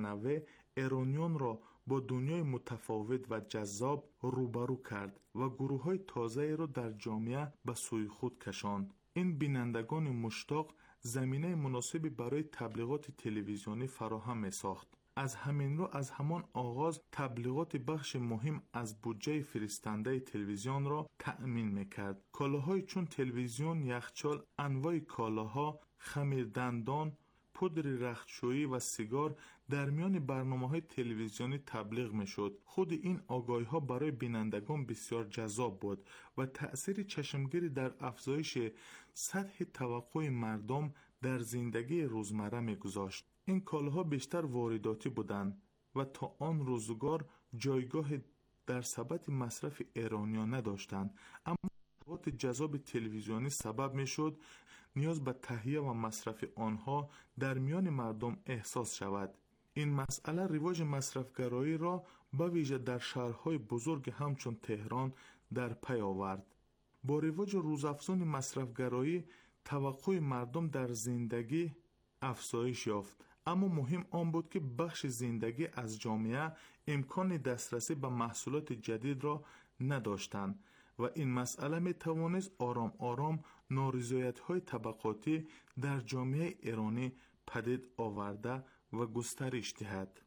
متنوع ایرانیان را با دنیای متفاوت و جذاب روبرو کرد و گروه‌های تازه‌ای را در جامعه به سوی خود کشاند. این بینندگان مشتاق زمینه مناسبی برای تبلیغات تلویزیونی فراهم می‌ساخت. از همین رو از همان آغاز تبلیغات بخش مهم از بودجه فرستنده تلویزیون را تأمین می‌کرد. کالاهای چون تلویزیون، یخچال، انواع کالاها، خمیردندان، پودر رختشویی و سیگار در میان برنامه‌های تلویزیونی تبلیغ می‌شد. خود این آگاهی‌ها برای بینندگان بسیار جذاب بود و تأثیر چشمگیری در افزایش سطح توقع مردم در زندگی روزمره می‌گذاشت. این کالاها بیشتر وارداتی بودند و تا آن روزگار جایگاه در سبد مصرف ایرانیان نداشتند، اما تبلیغات جذاب تلویزیونی سبب میشد نیاز به تهیه و مصرف آنها در میان مردم احساس شود. این مسئله رواج مصرفگرایی را به ویژه در شهرهای بزرگ همچون تهران در پی آورد. با رواج روزافزون مصرفگرایی توقع مردم در زندگی افزایش یافت، اما مهم آن بود که بخش زندگی از جامعه امکان دسترسی به محصولات جدید را نداشتند و این مسئله می توانست آرام آرام نارضایت‌های طبقاتی در جامعه ایرانی پدید آورده و گسترش دهد.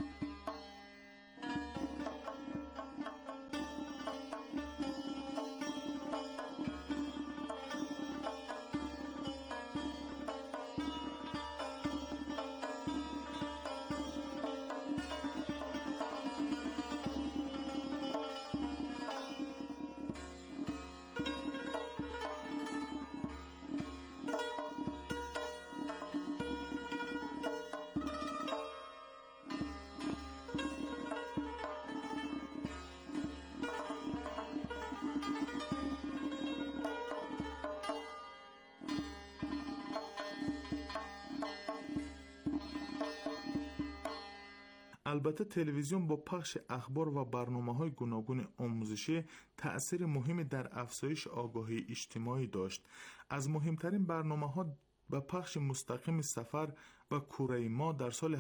البته تلویزیون با پخش اخبار و برنامه‌های گوناگون آموزشی تأثیر مهمی در افزایش آگاهی اجتماعی داشت. از مهمترین برنامه‌ها به پخش مستقیم سفر به کره ماه در سال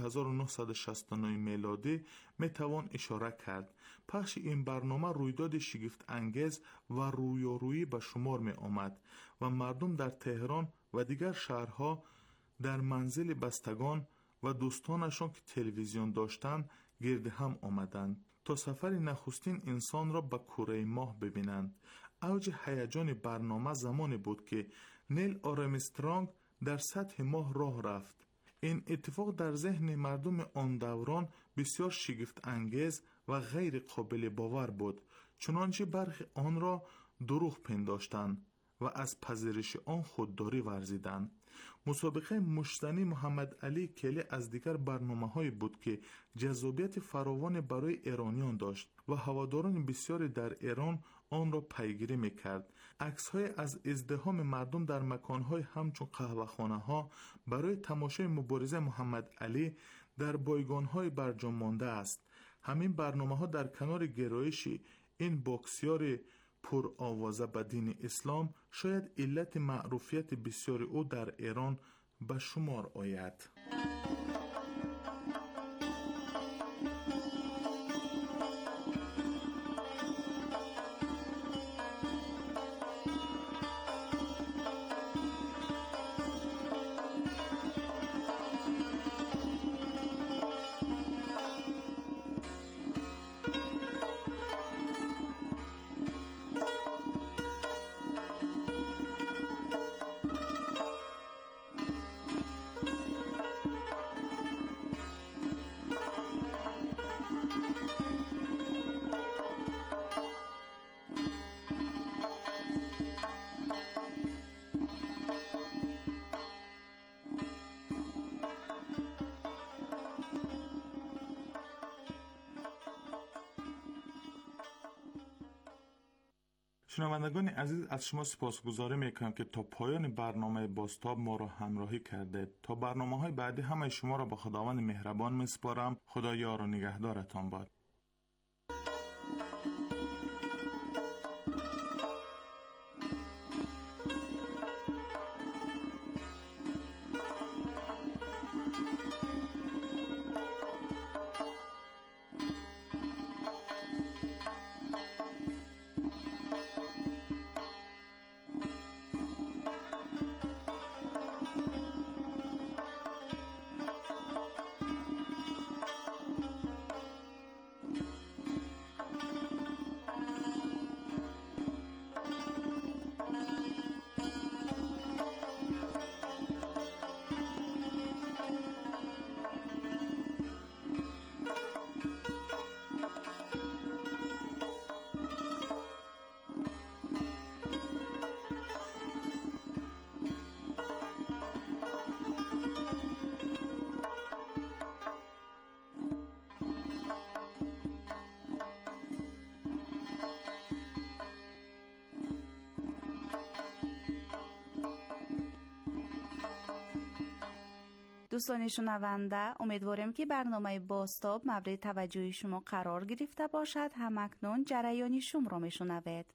1969 میلادی میتوان اشاره کرد. پخش این برنامه رویداد شگفت انگیز و رویارویی به شمار می آمد و مردم در تهران و دیگر شهرها در منزل بستگان و دوستانشان که تلویزیون داشتند گرد هم آمدند تا سفر نخستین انسان را به کره ماه ببینند. اوج هیجان برنامه زمانی بود که نیل آرمسترانگ در سطح ماه راه رفت. این اتفاق در ذهن مردم آن دوران بسیار شگفت انگیز و غیر قابل باور بود، چنانچه برخی آن را دروغ پنداشتند و از پذیرش آن خودداری ورزیدند. مسابقه مشتنی محمد علی کلی از دیگر برنامه‌هایی بود که جذابیت فراوان برای ایرانیان داشت و هواداران بسیاری در ایران آن را پیگیری می‌کرد. عکس‌های از ازدحام مردم در مکان‌های همچون قهوه‌خانه‌ها برای تماشای مبارزه محمد علی در بایگان‌های برجام مانده است. همین برنامه‌ها در کنار گرایش این باکسیار پر آوازه به دین اسلام شاید علت معروفیت بسیار او در ایران به شمار آید. شنوندگان عزیز، از شما سپاسگزاری میکنم که تا پایان برنامه بازتاب ما را همراهی کردید. تا برنامه‌های بعدی همه شما را به خداوند مهربان میسپارم. خدا یار و نگهدارتان باد. دوستان شنونده، امیدواریم که برنامه بازتاب مورد توجه شما قرار گرفته باشد. همکنون جریانی شما را میشنوید.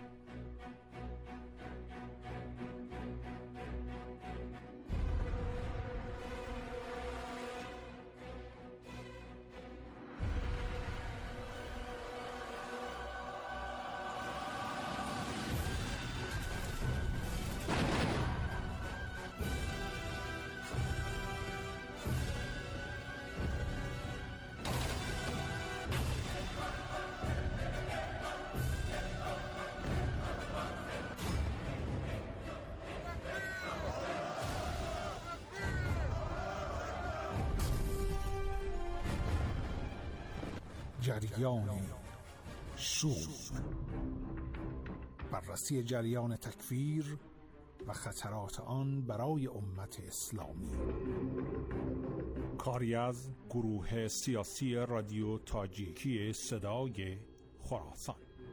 جریان شوم، بررسی جریان تکفیر و خطرات آن برای امت اسلامی. کاری از گروه سیاسی رادیو تاجیکی صدای خراسان.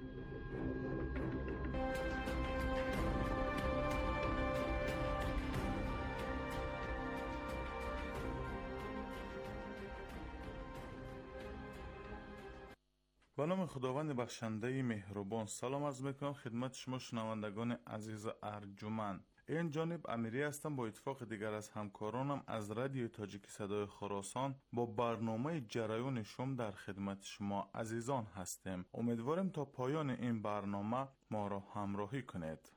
به نام خداوند بخشنده مهربان سلام عرض میکنم خدمت شما شنوندگان عزیز ارجمند. این جانب امیری هستم. با اتفاق دیگر از همکارانم از رادیو تاجیکی صدای خراسان با برنامه جریان شوم در خدمت شما عزیزان هستیم. امیدوارم تا پایان این برنامه ما را همراهی کنید.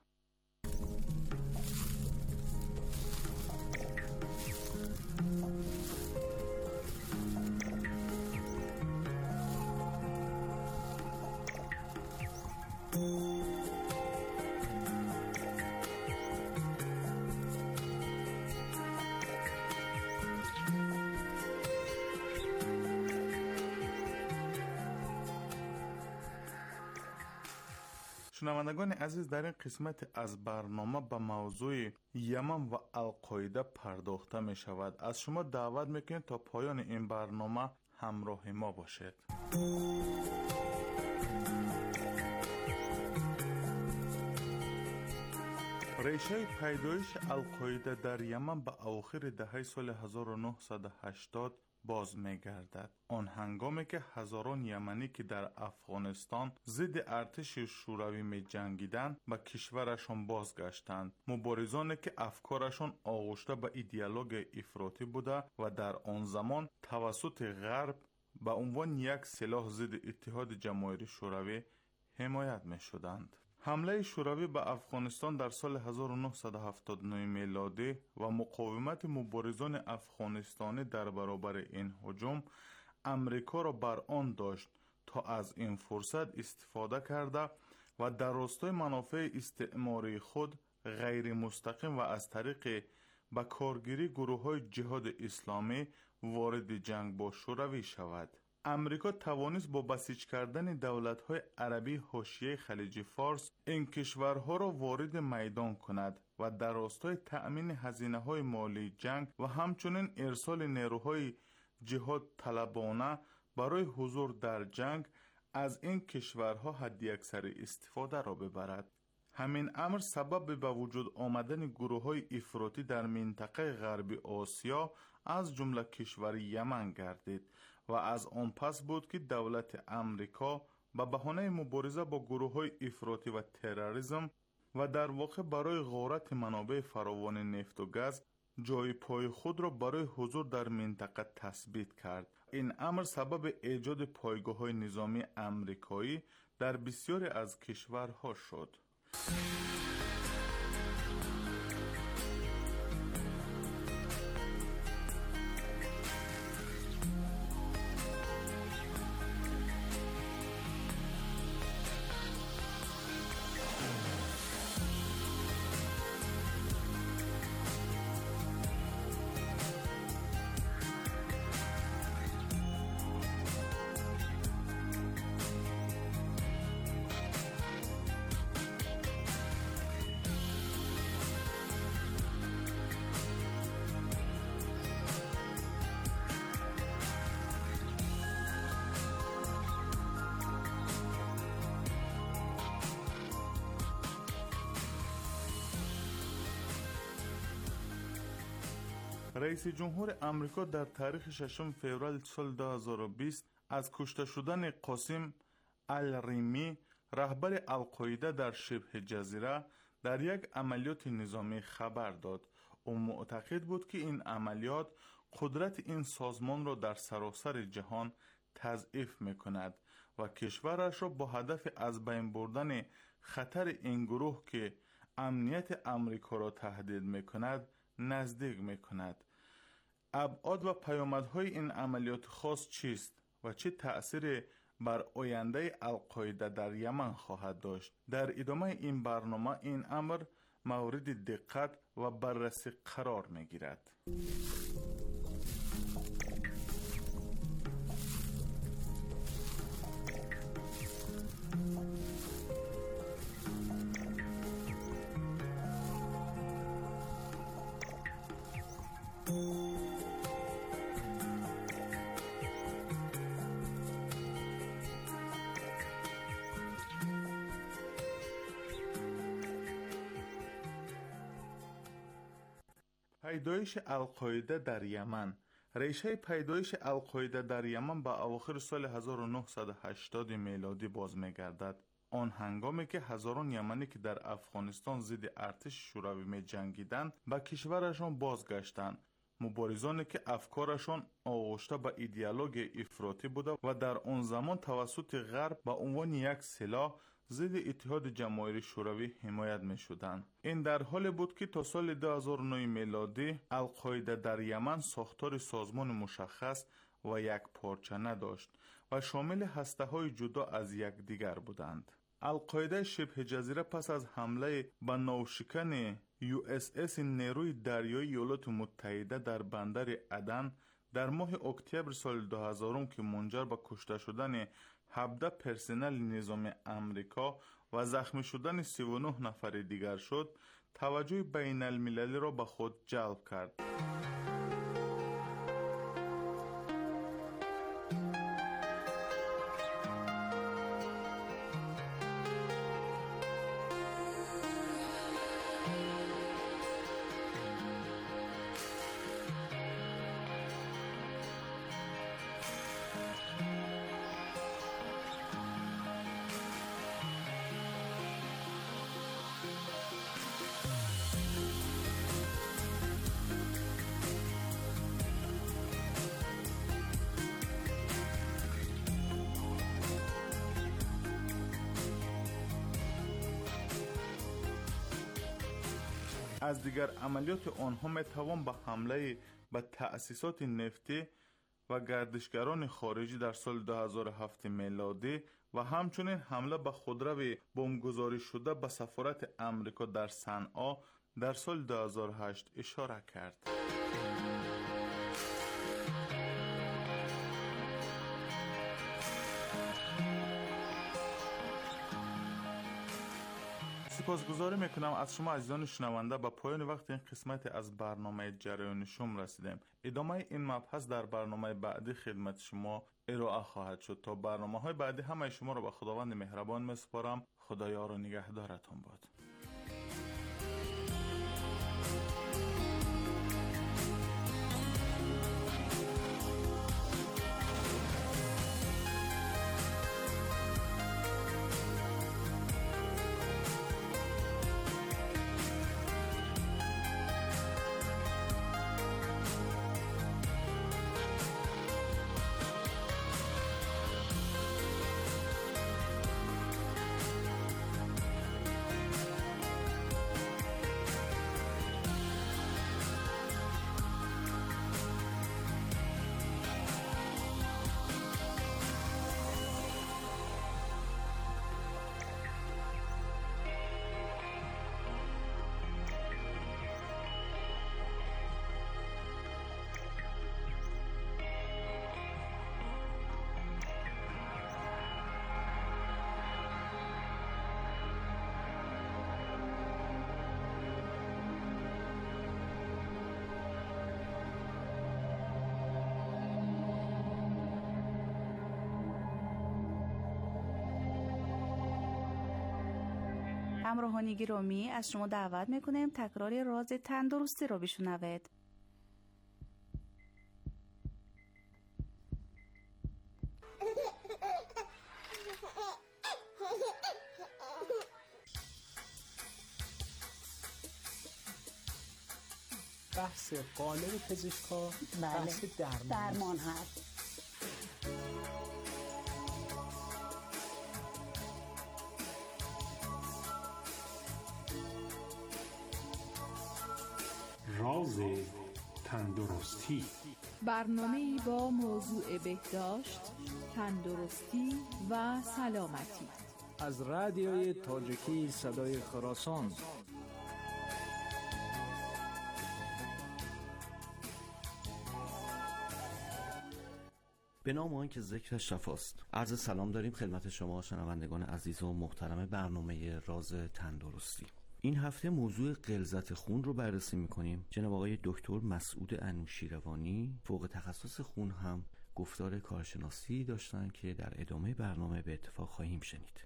شنوندگان عزیز، در این قسمت از برنامه به موضوع یمن و القاعده پرداخته می شود. از شما دعوت میکنید تا پایان این برنامه همراه ما باشید. ریشه پیدایش القاعده در یمن به اواخر دهه سال 1980 باز می‌گردد. آن هنگامی که هزاران یمنی که در افغانستان ضد ارتش شوروی می‌جنگیدند به کشورشان بازگشتند. مبارزانی که افکارشان آغشته به ایدئولوژی افراطی بوده و در آن زمان توسط غرب به عنوان یک سلاح ضد اتحاد جماهیر شوروی حمایت می‌شدند. حمله شوروی به افغانستان در سال 1979 میلادی و مقاومت مبارزان افغانستانی در برابر این هجوم امریکا را بر آن داشت تا از این فرصت استفاده کرده و در راستای منافع استعماری خود غیر مستقیم و از طریق به کارگیری گروه‌های جهاد اسلامی وارد جنگ با شوروی شود. امریکا توانست با بسیج کردن دولت‌های عربی حاشیه خلیج فارس این کشورها را وارد میدان کند و در راستای تأمین هزینه‌های مالی جنگ و همچنین ارسال نیروهای جهاد طلبانه برای حضور در جنگ از این کشورها حداکثر استفاده را ببرد. همین امر سبب به وجود آمدن گروه‌های افراطی در منطقه غربی آسیا از جمله کشور یمن گردید و از آن پس بود که دولت امریکا به بهانه مبارزه با گروه‌های افراطی و تروریسم و در واقع برای غارت منابع فراوان نفت و گاز جای پای خود را برای حضور در منطقه تثبیت کرد. این امر سبب ایجاد پایگاه‌های نظامی امریکایی در بسیاری از کشورها شد. رئیس جمهور امریکا در تاریخ 6 فوریه سال 2020 از کشته شدن قاسم الریمی رهبر القاعده در شبه جزیره در یک عملیات نظامی خبر داد. او معتقد بود که این عملیات قدرت این سازمان را در سراسر جهان تضعیف می‌کند و کشورش را با هدف از بین بردن خطر این گروه که امنیت امریکا را تهدید می‌کند نزدیک می‌کند. ابعاد و پیامدهای این عملیات خاص چیست و چه تأثیری بر آینده القاعده در یمن خواهد داشت؟ در ادامه این برنامه این امر مورد دقت و بررسی قرار می‌گیرد. پیدایش القاعده در یمن. ریشه پیدایش القاعده در یمن به اواخر سال 1980 میلادی باز می‌گردد. آن هنگامی که هزاران یمنی که در افغانستان ضد ارتش شوروی می‌جنگیدند به کشورشان بازگشتند. مبارزانی که افکارشان آغشته به ایدئولوژی افراطی بوده و در آن زمان توسط غرب به عنوان یک سلاح ضد اتحاد جماهیر شوروی حمایت می شدند. این در حالی بود که تا سال 2009 میلادی القاعده در یمن ساختار سازمان مشخص و یک پارچه نداشت و شامل هسته‌های جدا از یکدیگر بودند. القاعده شبه جزیره پس از حمله به ناوشکن USS نیروی دریایی ایالات متحده در بندر عدن در ماه اکتبر سال 2000 که منجر به کشته شدن 17 پرسنل نظامی امریکا و زخمی شدن 39 نفر دیگر شد، توجه بین المللی را به خود جلب کرد. از دیگر عملیات آنها میتوان به حمله به تأسیسات نفتی و گردشگران خارجی در سال 2007 میلادی و همچنین حمله به خودرو بمبگذاری شده به سفارت امریکا در صنعا در سال 2008 اشاره کرد. سپاسگزاری میکنم از شما عزیزان شنونده. به پایان وقت این قسمت از برنامه جریان شم رسیدیم. ادامه این مبحث در برنامه بعدی خدمت شما ارائه خواهد شد. تا برنامه‌های بعدی همه شما را به خداوند مهربان میسپارم. خدا یار و نگهدارتان باد. همراهان گرامی، از شما دعوت میکنیم تکرار راز تندرستی را بشنوید. بحث قالب پزشکا بحث درمان هست. راز تندرستی، برنامه‌ای با موضوع بهداشت، تندرستی و سلامتی از رادیوی تاجیکی صدای خراسان. به نام آن که ذکر شفاست. عرض سلام داریم خدمت شما شنوندگان عزیز و محترم برنامه راز تندرستی. این هفته موضوع غلظت خون رو بررسی می‌کنیم. جناب آقای دکتر مسعود انوشیروانی فوق تخصص خون هم گفتار کارشناسی داشتن که در ادامه برنامه به اتفاق خواهیم شنید.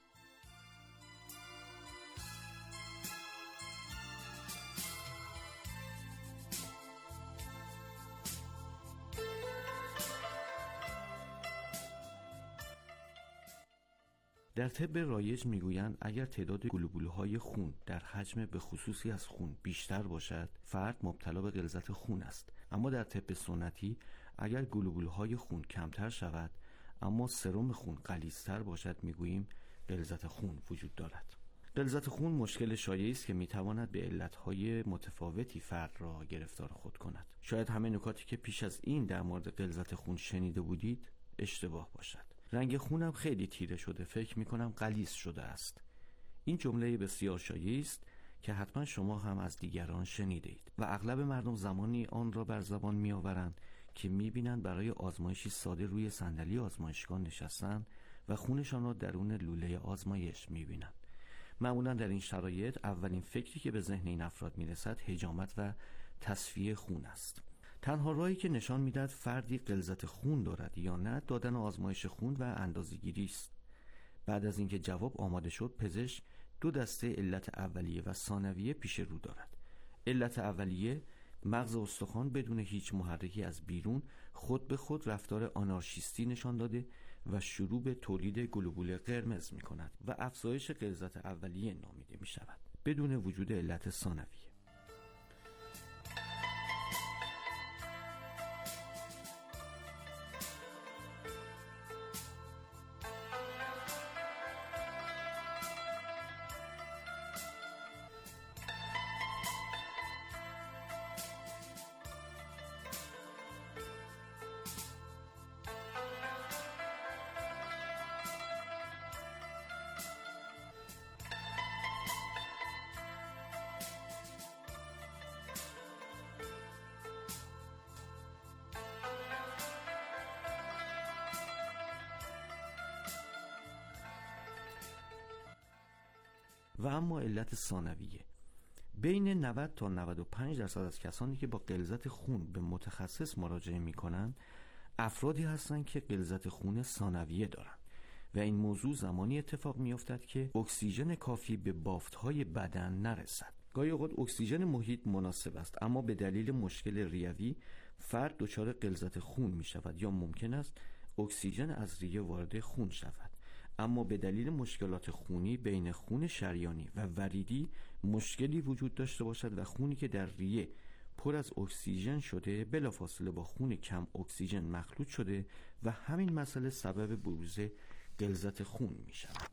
در طب رایج میگویند اگر تعداد گلوبولهای خون در حجم به خصوصی از خون بیشتر باشد، فرد مبتلا به غلظت خون است. اما در طب سنتی اگر گلوبولهای خون کمتر شود اما سرم خون غلیظتر باشد، میگوییم غلظت خون وجود دارد. غلظت خون مشکل شایعی است که میتواند به علتهای متفاوتی فرد را گرفتار خود کند. شاید همه نکاتی که پیش از این در مورد غلظت خون شنیده بودید اشتباه باشد. رنگ خونم خیلی تیره شده، فکر میکنم غلیظ شده است. این جمله بسیار شایعی است که حتما شما هم از دیگران شنیده اید و اغلب مردم زمانی آن را بر زبان میآورند که میبینند برای آزمایشی ساده روی صندلی آزمایشگاه نشستند و خونشان را درون لوله آزمایش میبینند. معمولا در این شرایط اولین فکری که به ذهن این افراد میرسد حجامت و تصفیه خون است. تنها راهی که نشان میدهد فردی غلظت خون دارد یا نه دادن آزمایش خون و اندازه‌گیری است. بعد از اینکه جواب آماده شد، پزشک دو دسته علت اولیه و ثانویه پیش رو دارد. علت اولیه، مغز استخوان بدون هیچ محرکی از بیرون خود به خود رفتار آنارشیستی نشان داده و شروع به تولید گلوبول قرمز می کند و افزایش غلظت اولیه نامیده می شود بدون وجود علت ثانویه. و اما علت ثانویه، بین 90 تا 95% از کسانی که با غلظت خون به متخصص مراجعه می‌کنند افرادی هستند که غلظت خون ثانویه دارند و این موضوع زمانی اتفاق می‌افتد که اکسیژن کافی به بافت‌های بدن نرسد. گاهی اوقات اکسیژن محیط مناسب است اما به دلیل مشکل ریوی فرد دچار غلظت خون می‌شود یا ممکن است اکسیژن از ریه وارد خون شود، اما به دلیل مشکلات خونی بین خون شریانی و وریدی مشکلی وجود داشته باشد و خونی که در ریه پر از اکسیژن شده بلافاصله با خون کم اکسیژن مخلوط شده و همین مسئله سبب بروز غلظت خون می شود.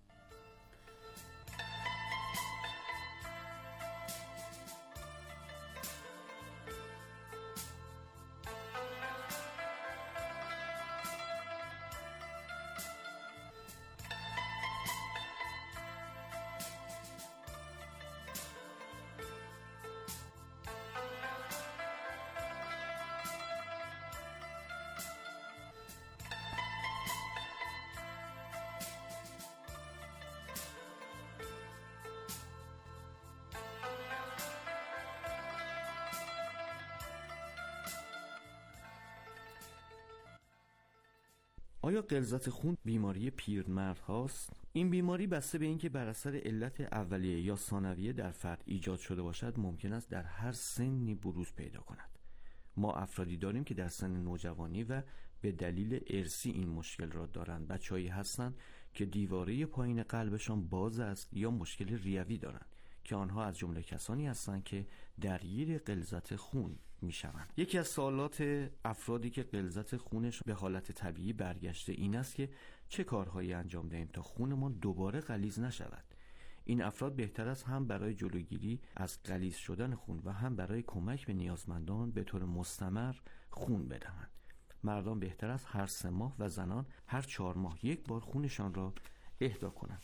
آیا غلظت خون بیماری پیرمرد هاست؟ این بیماری بسته به اینکه بر اثر علت اولیه یا ثانویه در فرد ایجاد شده باشد ممکن است در هر سنی بروز پیدا کند. ما افرادی داریم که در سن نوجوانی و به دلیل ارثی این مشکل را دارند. بچه‌هایی هستند که دیواره پایین قلبشان باز است یا مشکل ریوی دارند که آنها از جمله کسانی هستند که درگیر غلظت خون میشوند. یکی از سوالات افرادی که غلظت خونش به حالت طبیعی برگشته این است که چه کارهایی انجام دهیم تا خونمان دوباره غلیظ نشود. این افراد بهتر است هم برای جلوگیری از غلیظ شدن خون و هم برای کمک به نیازمندان به طور مستمر خون بدهند. مردان بهتر است هر 3 ماه و زنان هر 4 ماه یک بار خونشان را اهدا کنند.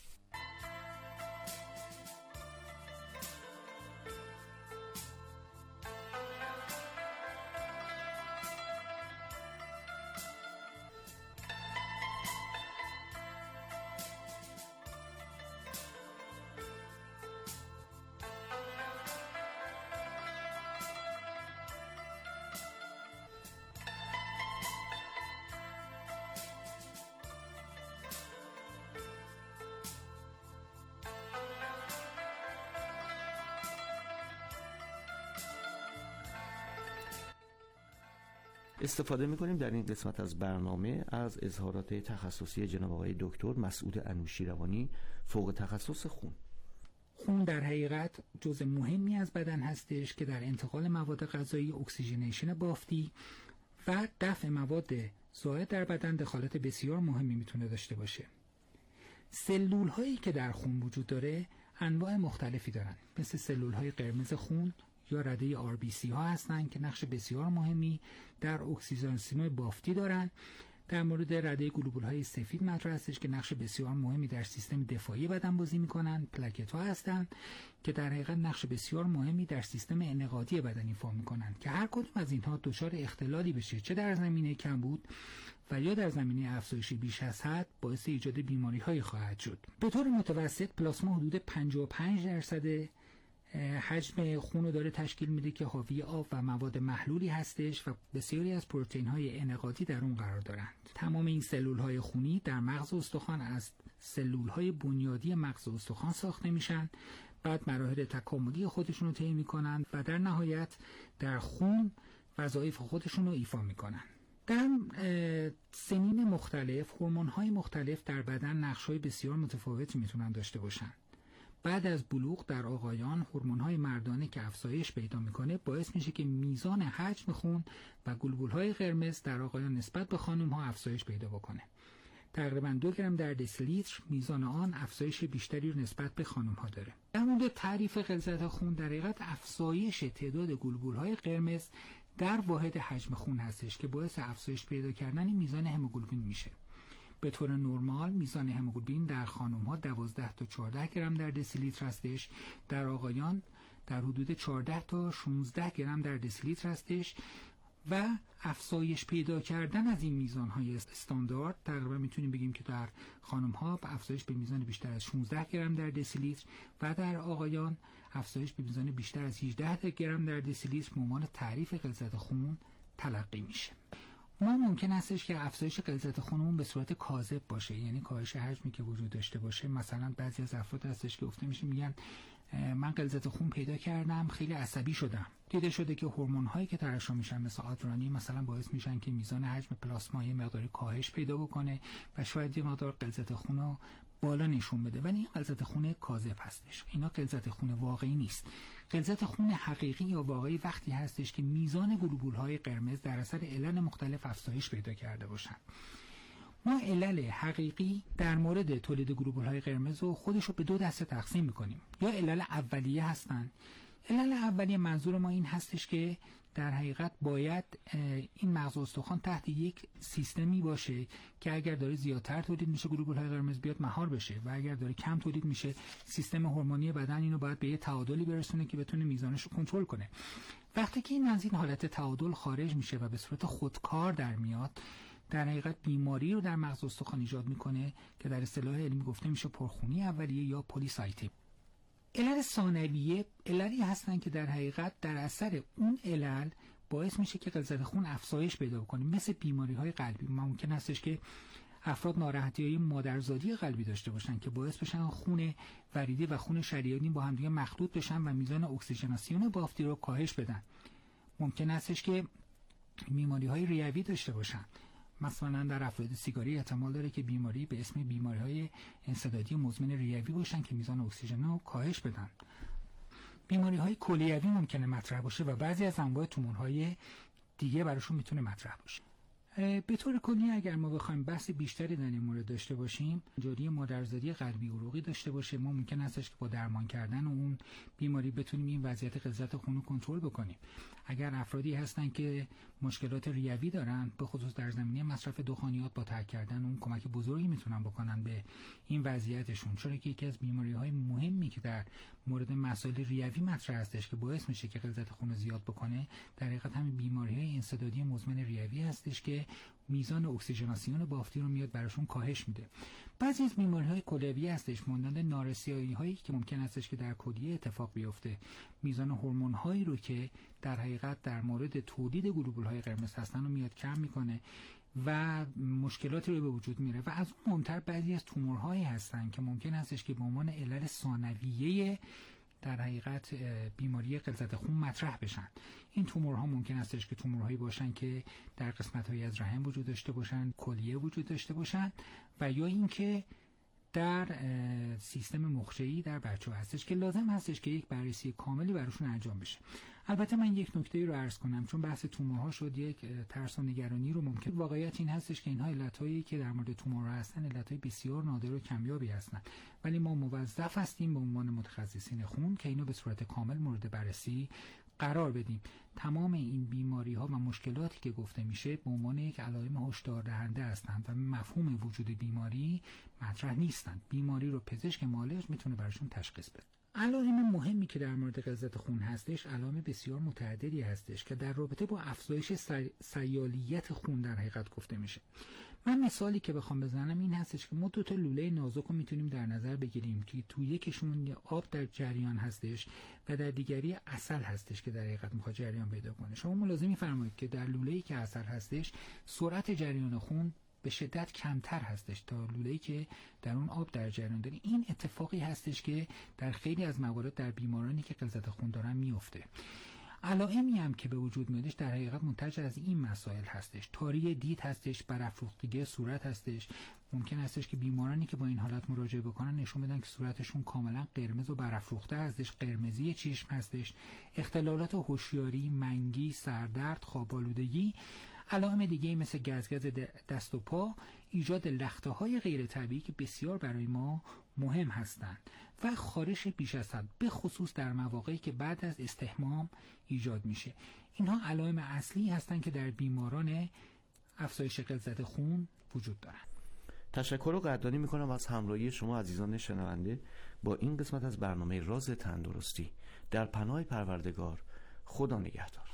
استفاده می‌کنیم در این قسمت از برنامه از اظهارات تخصصی جناب آقای دکتر مسعود انوشیروانی، فوق تخصص خون. خون در حقیقت جزء مهمی از بدن هستش که در انتقال مواد غذایی، اکسیژنیشن بافتی و دفع مواد زائد در بدن دخالت بسیار مهمی میتونه داشته باشه. سلول هایی که در خون وجود داره انواع مختلفی دارن، مثل سلول های قرمز خون یا رده RBC ها هستند که نقش بسیار مهمی در اکسیژناسیون بافتی دارن. در مورد رده گلوبول های سفید مطرح هستش که نقش بسیار مهمی در سیستم دفاعی بدن بازی میکنن. پلاکت ها هستند که در حقیقت نقش بسیار مهمی در سیستم انعقادی بدن ایفا میکنن که هر کدوم از اینها دچار اختلالی بشه، چه در زمینه کمبود و یا در زمینه افزایش بیش از حد، باعث ایجاد بیماری های خواهد شد. به طور متوسط پلاسما حدود 55% حجم خون رو داره تشکیل میده که حاوی آب و مواد محلولی هستش و بسیاری از پروتئین های انعقادی در اون قرار دارند. تمام این سلول های خونی در مغز استخوان از سلول های بنیادی مغز استخوان ساخته میشن، بعد مراحل تکاملی خودشون رو طی میکنن و در نهایت در خون وظایف خودشون رو ایفا میکنن. در سنین مختلف هورمون های مختلف در بدن نقش های بسیار متفاوتی میتونن داشته باشن. بعد از بلوغ در آقایان هورمون‌های مردانه که افزایش پیدا میکنه باعث میشه که میزان حجم خون و گلبول‌های قرمز در آقایان نسبت به خانم‌ها افزایش پیدا بکنه. تقریباً 2 گرم در دسیلیتر میزان آن افزایش بیشتری رو نسبت به خانم‌ها داره. در مورد تعریف غلظت خون، در حقیقت افزایش تعداد گلبول‌های قرمز در واحد حجم خون هستش که باعث افزایش پیدا کردن میزان هموگلوبین میشه. به طور نرمال میزان هموگلوبین در خانم‌ها 12 تا 14 گرم در دسیلیتر هستش، در آقایان در حدود 14 تا 16 گرم در دسیلیتر هستش و افزایش پیدا کردن از این میزان‌های استاندارد تقریبا میتونیم بگیم که در خانم‌ها افزایش به میزان بیشتر از 16 گرم در دسیلیتر و در آقایان افزایش به میزان بیشتر از 18 گرم در دسیلیتر به عنوان تعریف غلظت خون تلقی میشه. ما ممکن استش که افزایش غلظت خونمون به صورت کاذب باشه، یعنی کاهش حجمی که وجود داشته باشه. مثلا بعضی از افراد هستش که گفته میشه میگن من غلظت خون پیدا کردم، خیلی عصبی شدم. دیده شده که هورمون هایی که ترشح میشن مثل آدرنالین مثلا باعث میشن که میزان حجم پلاسما یه مقداری کاهش پیدا بکنه و شاید یه مقدار غلظت خون رو بالا نشون بده، ولی این غلظت خون کاذب هستش. اینا غلظت خون واقعی نیست. غلظت خون حقیقی یا واقعی وقتی هستش که میزان گلوبول‌های قرمز در اثر علل مختلف افزایش پیدا کرده باشن. ما علل حقیقی در مورد تولید گلوبول‌های قرمز رو خودش رو به 2 دسته تقسیم می‌کنیم. یا علل اولیه هستن. علل اولیه منظور ما این هستش که در حقیقت باید این مغز استخوان تحت یک سیستمی باشه که اگر داره زیادتر تولید میشه گلوبول‌های قرمز بیاد مهار بشه و اگر داره کم تولید میشه سیستم هورمونی بدن اینو باید به یه تعادلی برسونه که بتونه میزانش رو کنترل کنه. وقتی که این از این حالت تعادل خارج میشه و به صورت خودکار در میاد، در حقیقت بیماری رو در مغز استخوان ایجاد میکنه که در اصطلاح علمی گفته میشه پرخونی اولیه یا پلیسایتیک. علل ثانویه عللی هستن که در حقیقت در اثر اون علل باعث میشه که غلظت خون افزایش پیدا کنه، مثل بیماری‌های قلبی. ممکن هستش که افراد ناراحتی‌های مادرزادی قلبی داشته باشن که باعث بشن خون وریدی و خون شریانی با هم دیگه مخلوط بشن و میزان اکسیژناسیون بافتی رو کاهش بدن. ممکن هستش که بیماری‌های ریوی داشته باشن. مثلا در افراد سیگاری احتمال داره که بیماری به اسم بیماری‌های انسدادی مزمن ریوی باشن که میزان اکسیژن رو کاهش بدن. بیماری‌های کلیوی ممکنه مطرح باشه و بعضی از انواع تومورهای دیگه براشون میتونه مطرح باشه. به طور کلی اگر ما بخوایم بحث بیشتری در این مورد داشته باشیم، جاری مادرزادی قلبی عروقی داشته باشه، ما ممکن هستش که با درمان کردن اون بیماری بتونیم این وضعیت غلظت خون رو کنترل بکنیم. اگر افرادی هستن که مشکلات ریوی دارن، به خصوص در زمینه مصرف دخانیات، با ترک کردن اون کمک بزرگی میتونن بکنن به این وضعیتشون، چون که یکی از بیماری‌های مهمی که در مورد مسائل ریوی مطرح هستش که باعث میشه که غلظت خون زیاد بکنه، در حقیقت همین بیماری‌های انسدادی مزمن ریوی هستش که میزان اکسیژناسیون بافتی رو میاد براشون کاهش میده. بعضی از بیماری‌های کلیوی هستش مانند نارسایی که ممکن هستش که در کلیه اتفاق بیفته، میزان هورمون‌هایی رو که در حقیقت در مورد تولید گلوبول‌های قرمز هستن رو میاد کم میکنه و مشکلاتی رو به وجود میاره. و از اون مهمتر بعضی از تومورهایی هستن که ممکن هستش که به عنوان علل ثانویه در حقیقت بیماری غلظت خون مطرح بشن. این تومورها ممکن هستش که تومورهایی باشن که در قسمت‌هایی از رحم وجود داشته باشن، کلیه وجود داشته باشن، و یا اینکه در سیستم مخچه‌ای در بچه‌ها هستش که لازم هستش که یک بررسی کاملی براشون انجام بشه. البته من یک نکته رو عرض کنم، چون بحث تومورها شد یک ترس و نگرانی رو ممکن. واقعیت این هستش که اینها علتایی که در مورد تومورها هستن علتای بسیار نادر و کمیابی هستن، ولی ما موظف هستیم به عنوان متخصصین خون که اینو به صورت کامل مورد بررسی قرار بدیم. تمام این بیماری ها و مشکلاتی که گفته میشه به عنوان یک علائم هشدار دهنده هستند و مفهوم وجود بیماری مطرح نیستند. بیماری رو پزشک معالج میتونه براشون تشخیص بده. علائم مهمی که در مورد غلظت خون هستش علائم بسیار متعددی هستش که در رابطه با افزایش سیالیت خون در حقیقت گفته میشه. من مثالی که بخوام بزنم این هستش که ما دو تا لوله نازک رو میتونیم در نظر بگیریم که تو یکیشون آب در جریان هستش و در دیگری عسل هستش که در حقیقت میخواد جریان پیدا کنه. شما ملاحظه می‌فرمایید که در لوله‌ای که عسل هستش سرعت جریان خون به شدت کمتر هستش تا لوله‌ای که در اون آب در جریان داره. این اتفاقی هستش که در خیلی از موارد در بیمارانی که غلظت خون دارن میفته. علائمی هم که به وجود میادش در حقیقت منتج از این مسائل هستش. تاری دید هستش، برافروختگی صورت هستش. ممکن هستش که بیمارانی که با این حالت مراجعه بکنن نشون بدن که صورتشون کاملا قرمز و برافروخته هستش، قرمزی چشم هستش، اختلالات هوشیاری، منگی، سردرد، خواب‌آلودگی. علائم دیگه مثل گزگز دست و پا، ایجاد لخته‌های غیر طبیعی که بسیار برای ما مهم هستند و خارش بیش از حد، به خصوص در مواقعی که بعد از استحمام ایجاد میشه. اینها علائم اصلی هستند که در بیماران افزایش غلظت خون وجود دارند. تشکر و قدردانی میکنم از همراهی شما عزیزان شنونده با این قسمت از برنامه راز تندرستی. در پناه پروردگار، خدا نگهدار.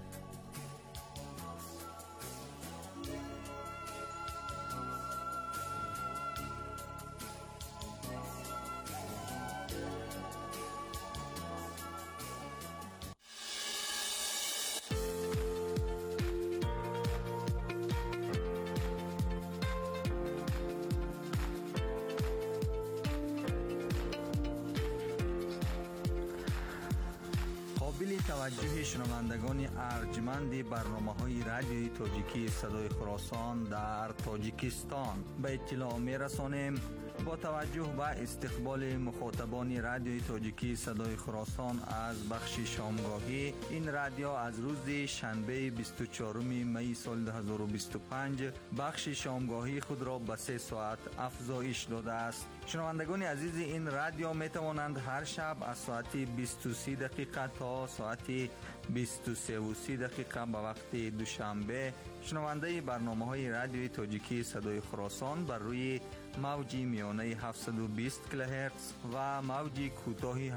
توجه شنوندگان ارجمند برنامه‌های رادیوی تاجیکی صدای خراسان در تاجیکستان به اطلاع می‌رسانیم. با توجه به استقبال مخاطبان رادیوی تاجیکی صدای خراسان از بخش شامگاهی، این رادیو از روز شنبه 24 می سال 2025 بخش شامگاهی خود را به 3 ساعت افزایش داده است. شنوندگان عزیز، این رادیو می توانند هر شب از ساعت 23 دقیقه تا ساعت 23:30 دقیقه به وقت دوشنبه شنونده برنامه‌های رادیوی تاجیکی صدای خراسان بر روی موجی میانه 720 کیلوهرتز و موجی کوتاهی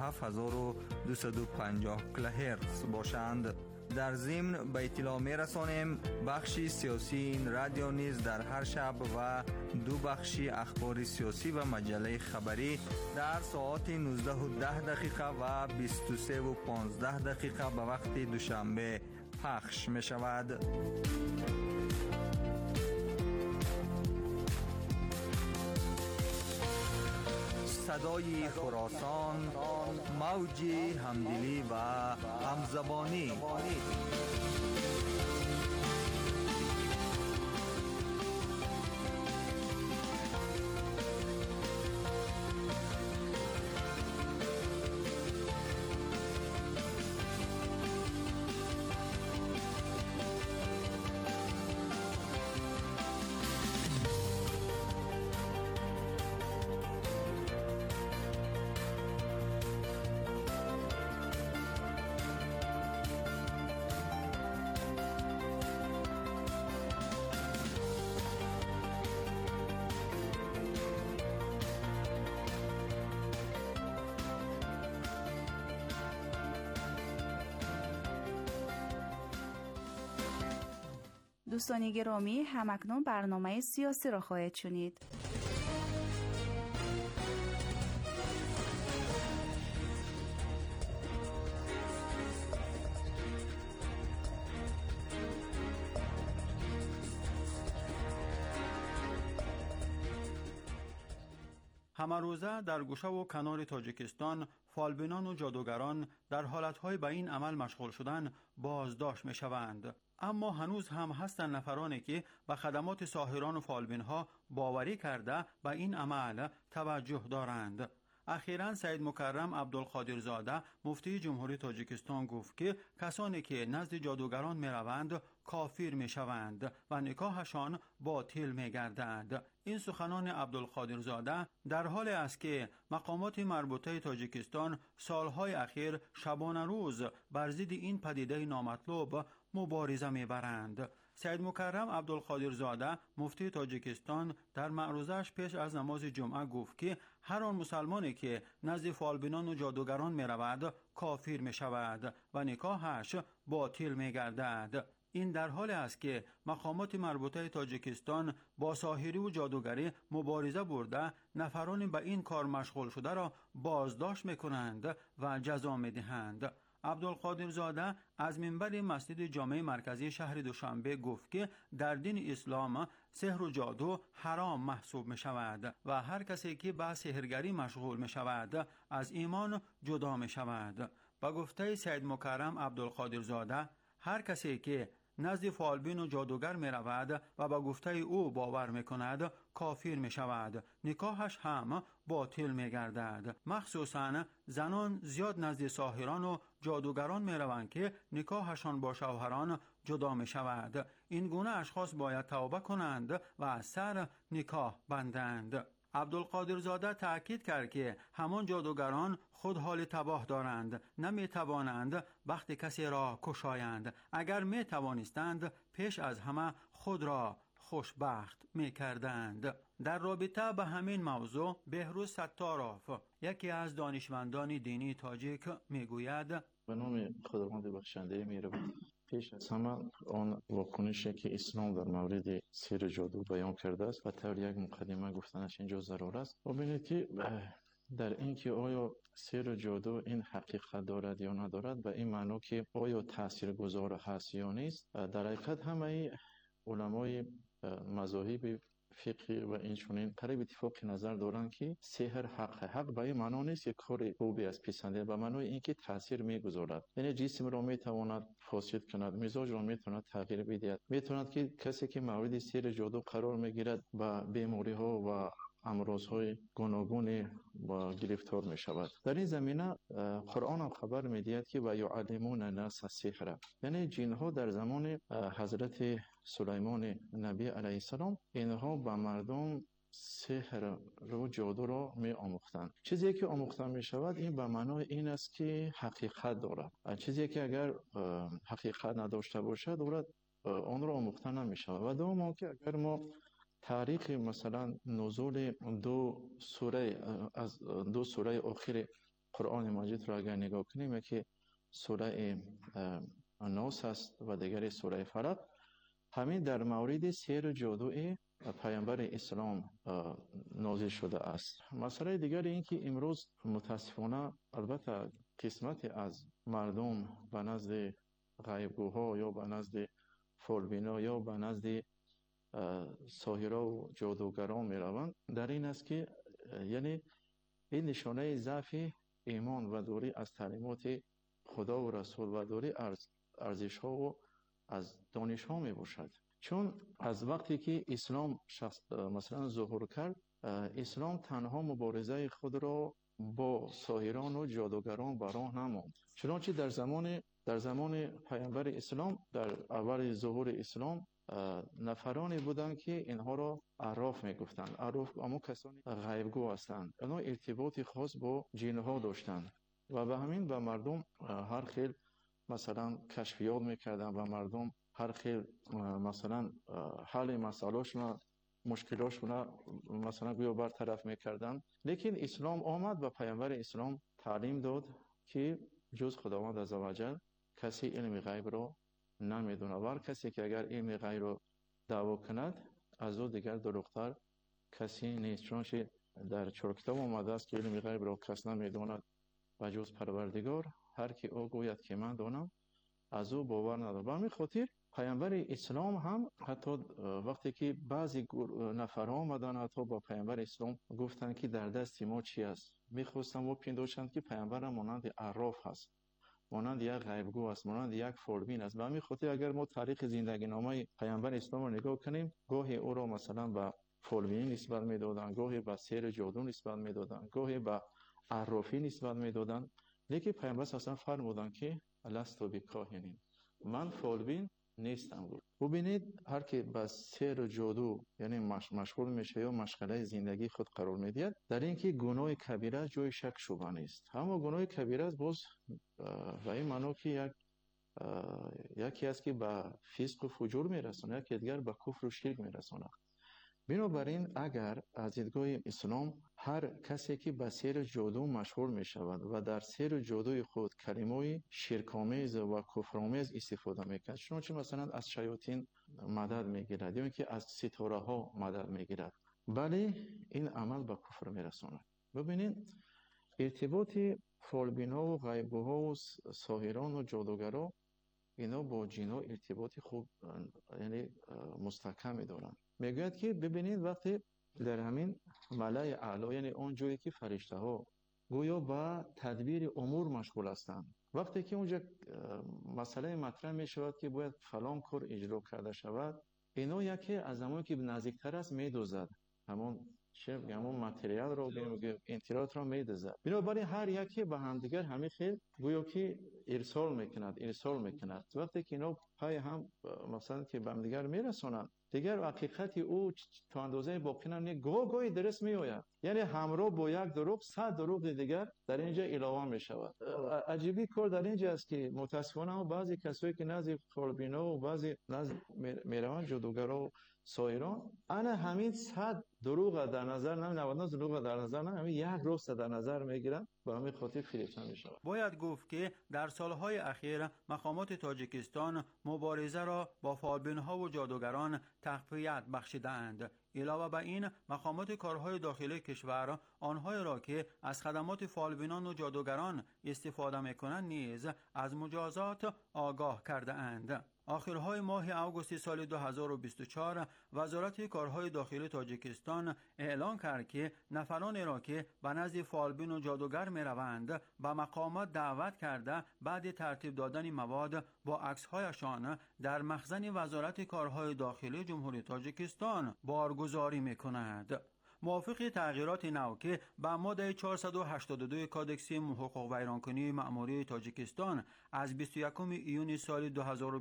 7250 کیلوهرتز باشند. در ضمن به اطلاع می‌رسانیم بخش سیاسی این رادیو نیز در هر شب و 2 بخش اخبار سیاسی و مجله خبری در ساعت 19:10 دقیقه و 23:15 دقیقه به وقت دوشنبه پخش می شود. صدای خراسان، موجی همدلی و همزبانی. دوستان گرامی، همکنون برنامه سیاسی را خواهید شنید. همه روزه در گوشه و کنار تاجیکستان فالبینان و جادوگران در حالتهای به این عمل مشغول شدن بازداشت می شوند. اما هنوز هم هستند نفرانی که به خدمات ساحران و فالبینها باوری کرده به این عمل توجه دارند. اخیراً سید مکرم عبدالقادرزاده مفتی جمهوری تاجیکستان گفت که کسانی که نزد جادوگران می روند کافر می شوند و نکاحشان باطل می گردد. این سخنان عبدالقادرزاده در حالی است که مقامات مربوطه تاجیکستان سالهای اخیر شبانه روز بر ضد این پدیده نامطلوب مبارزه می برند. سید مکرم عبدالقادرزاده مفتی تاجیکستان در معروضه‌اش پیش از نماز جمعه گفت که هر آن مسلمانی که نزد فالبینان و جادوگران می رود کافر می شود و نکاحش باطل می گردد. این در حالی است که مقامات مربوطه تاجیکستان با ساحری و جادوگری مبارزه برده نفران به این کار مشغول شده را بازداشت می کنند و جزا می دهند. عبدالقادرزاده از منبر مسجد جامع مرکزی شهر دوشنبه گفت که در دین اسلام سحر و جادو حرام محسوب می شود و هر کسی که به سحرگری مشغول می شود از ایمان جدا می شود. با گفته سید مکرم عبدالقادرزاده هر کسی که نزد فالبین و جادوگر می رود و با گفته او باور می کند کافر می شود. نکاحش هم باطل می گردد. مخصوصا زنان زیاد نزد ساحران و جادوگران می روند که نکاحشان با شوهران جدا می شود. این گونه اشخاص باید توبه کنند و از سر نکاح بندند. عبدالقادرزاده تأکید کرد که همان جادوگران خود حال تباه دارند، نمی توانند وقت کسی را کشایند. اگر می توانستند پیش از همه خود را خوشبخت می کردند. در رابطه به همین موضوع بهروز ستاروف یکی از دانشمندان دینی تاجیک می گوید به نام خداوند بخشنده مهربان. پیش از همه آن واکنشی که اسلام در مورد سحر جادو بیان کرده است و طور یک مقدمه گفتنش اینجا ضرور است. ببینید که در این که آیا سحر جادو این حقیقت دارد یا ندارد و این معنی که آیا تاثیرگذار هست یا نیست، در حقیقت همه علمای مذاهب فقهی و این چنین قریب اتفاق نظر دارند که سحر حق به این معنی نیست که کار خوبی است پسنده، به معنی اینکه تاثیر میگذارد، یعنی جسم را میتواند فاسد کند، مزاج را میتواند تغییر بدهد، میتواند که کسی که مورد سحر جادو قرار میگیرد با بیماری ها و امراض‌های گوناگون و گرفتار می شود. در این زمینه قرآن هم خبر می دهد که و یعلمون الناس السحر، یعنی جنها در زمان حضرت سلیمان نبی علیه السلام اینها به مردم سحر و جادو را می آموختند. چیزی که آموخته می شود این به معنای این است که حقیقت دارد. چیزی که اگر حقیقت نداشته باشد آن را آموخته نمی شود. و دوم که اگر ما تاریخ مثلا نزول دو سوره آخر قرآن مجید را اگر نگاه کنیم که سوره ناس است و دیگر سوره فلق، همین در مورد سحر جادو پیامبر اسلام نازل شده است. مسئله دیگر این که امروز متاسفانه البته قسمت از مردم به نزد غیبگوها یا به نزد فالبینا یا به نزد ساحرا و جادوگران می روند، در این است که یعنی این نشانه ضعف ایمان و دوری از تعلیمات خدا و رسول و دوری ارزش ها و از دانش ها می باشد. چون از وقتی که اسلام مثلا ظهور کرد، اسلام تنها مبارزه خود را با ساحران و جادوگران براه نماند. چنانچه در زمان پیامبر اسلام، در اول ظهور اسلام، نفرانی بودند که اینها را عراف میگفتند. عراف اما کسانی غیبگو هستند. اینا ارتباط خاص با جنها داشتند و به همین به مردم هر خیل مثلا کشفیات میکردن و مردم هر خیل مثلا حل مسائلشون مشکلاشون مثلا گویا برطرف میکردن. لیکن اسلام آمد و پیامبر اسلام تعلیم داد که جز خداوند عزوجل کسی علم غیب را نمیدونه. و هر کسی که اگر علم غیب را دعوا کند از او دیگر دروغتر کسی نیست. چونش در چرکتاب آمده است که علم غیب را کس نمیداند و جز پروردگار، هر کی او گوید که من دانم از او باور ندارم. به همین خاطر پیامبر اسلام هم حتی وقتی که بعضی نفرها آمدن حتی با پیامبر اسلام گفتن که در دست ما چی است، میخواستن و پنداشتند که پیامبر مانند عراف هست، مانند یک غیبگو است، مانند یک فوربین است. به همین خاطر اگر ما تاریخ زندگی نامه پیامبر اسلام رو نگاه کنیم، گاهی او را مثلا به فوربین نسبت میدادن، گاهی به سحر جادو نسبت میدادن، گاهی به عرافی نسبت میدادن. لیکن پیامبر اصلا فرمودن که لست بکاهنین، من فوربین نیستم. بود ببینید هر کی به سحر و جادو یعنی مشغول میشه یا مشغله زندگی خود قرار میدهد، در اینکه گناه کبیره جای شک شبهه نیست. اما گناه کبیره است باز و این معنی که یکی است که به فسق و فجور میرسونه، یکی دیگر به کفر و شرک میرسونه. بنابراین اگر از دیدگاه اسلام هر کسی که به سحر جادو مشغول می شود و در سحر جادوی خود کلمات شرک‌آمیز و کفرآمیز استفاده میکند، چون مثلا از شیاطین مدد میگیرد یا اینکه از ستاره ها مدد میگیرد، بله این عمل به کفر میرساند. ببینید ارتباط فالبینا و غیب‌گوها و ساحران و جادوگرا اینا با جن‌ها ارتباط خوب یعنی مستحکمی دارند. میگوید که ببینید وقتی در همین ملأ اعلی یعنی اون جایی که فرشته ها گویا با تدبیر امور مشغول هستند، وقتی که اونجا مسئله مطرح می شود که باید فلان کار اجرا کرده شود، اینا یکی از زمانی که نزدیکتر است میدوزد همون همون متریال رو بگیم انترات رو میدوزد. بنابراین هر یکی به همدیگر همین خیلی گویا که ارسال میکند. وقتی که اینا پای هم مثلا که به همدیگر میرسونند، دیگر حقیقت او تا اندازه باقی نمیمونه، گاهی درست میآید. یعنی همراه با یک دروغ 100 دروغ دیگر در اینجا علاوه می شود. عجیبی کار در اینجا است که متاسفانه بعضی کسایی که نزد فالبینا و بعضی نزد میروان جادوگرا و سایران انا همین 100 دروغ در نظر نمی 99 دروغ در نظر نمی، همین یک راست در نظر میگیرن، با همین خاطر فریب‌ها می شود. باید گفت که در سالهای اخیر مقامات تاجیکستان مبارزه را با فالبین‌ها و جادوگران تقویت بخشیدند. علاوه بر این مقامات کارهای داخلی کشور آنهایی را که از خدمات فالبینان و جادوگران استفاده می‌کنند نیز از مجازات آگاه کرده اند. آخرهای ماه آگوست سال 2024 وزارت کارهای داخلی تاجیکستان اعلان کرد که نفرانی را که به نزد فالبین و جادوگر می‌روند به مقامات دعوت کرده بعد ترتیب دادن مواد با عکس‌هایشان در مخزن وزارت کارهای داخلی جمهوری تاجیکستان بارگذاری می‌کند. موافق تغییرات نو که به ماده 482 کادکس حقوق ویرانکنی مأموری تاجیکستان از 21 ایون سال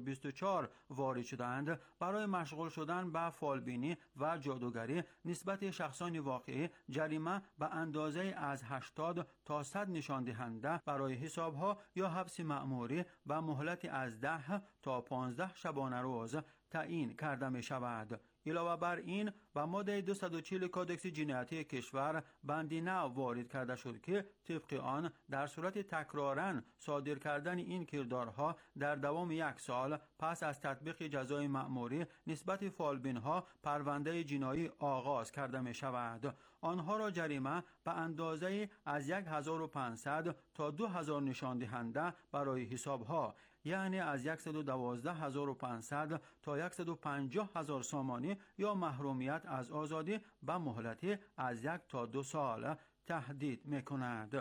2024 وارد شدند، برای مشغول شدن به فالبینی و جادوگری نسبت شخصان واقعی جریمه به اندازه از 80 تا 100 نشان دهنده برای حسابها یا حبس مأموری و مهلت از 10 تا 15 شبانه روز تعیین کرده می شود. علاوه بر این به ماده 240 کادکس جنایتی کشور بندی نو وارد کرده شد که طبق آن در صورت تکرارا صادر کردن این کردارها در دوام 1 سال پس از تطبیق جزای مأموری نسبت فالبین‌ها پرونده جنایی آغاز کرده می شود. آنها را جریمه به اندازه از 1500 تا 2000 نشان دهنده برای حسابها، یعنی از 112500 تا 150000 سامانی یا محرومیت از آزادی به مهلت از 1 تا 2 سال تهدید می‌کند.